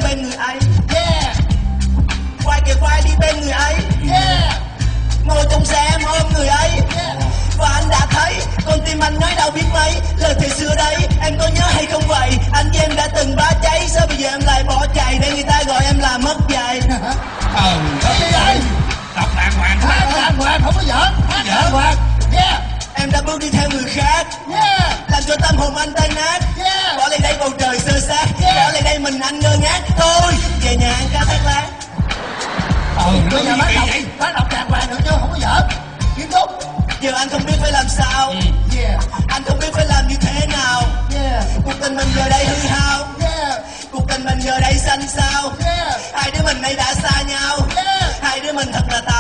bên người ấy. Yeah. Quay kìa quay đi bên người ấy. Yeah. Ngồi trong xe em ôm người ấy. Yeah. Và anh đã thấy con tim anh nói đâu biết mấy lời thề xưa đấy, em có nhớ hay không vậy? Anh với em đã từng bá cháy, sao bây giờ em lại bỏ chạy để người ta gọi em là mất dạy? Đi đây. Đọc đàng hoàng. Hát đàng hoàng, không có giỡn. Hát đàng hoàng. Yeah. Em đã bước đi theo người khác. Yeah. Làm cho tâm hồn anh tan nát. Yeah. Bỏ lại đây bầu trời xơ xác. Yeah. Bỏ lại đây mình anh ngơ ngác. Thôi về nhà ăn cá thác lát. Bây giờ bác đọc đàng hoàng nữa chứ không có giỡn. Nghiêm túc. Giờ anh không biết phải làm sao. Yeah. Anh không biết phải làm như thế nào. Yeah. Cuộc tình mình giờ đây hư hao. Yeah. Cuộc tình mình giờ đây xanh xao. Yeah. Hai đứa mình nay đã xa nhau. Yeah. Hai đứa mình thật là